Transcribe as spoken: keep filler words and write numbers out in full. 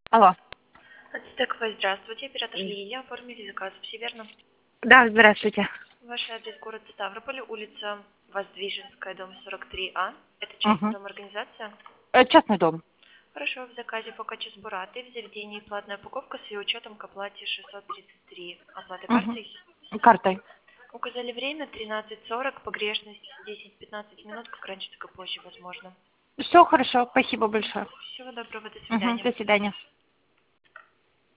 Алло. Ацтекова, здравствуйте. Оператор Лилия. Оформили заказ. Все верно? Да, здравствуйте. Ваш адрес город Ставрополь, улица Воздвиженская, дом сорок три А. Это частный Угу. дом, организация? Частный дом. Хорошо, в заказе по качеству бураты, в заведении платная упаковка с ее учетом к оплате шестьсот тридцать три. Оплата картой? Угу. Картой. Указали время тринадцать сорок, погрешность десять-пятнадцать минут, как раньше, так и позже, возможно. Все хорошо, спасибо большое. Всего доброго, до Угу. свидания. До свидания.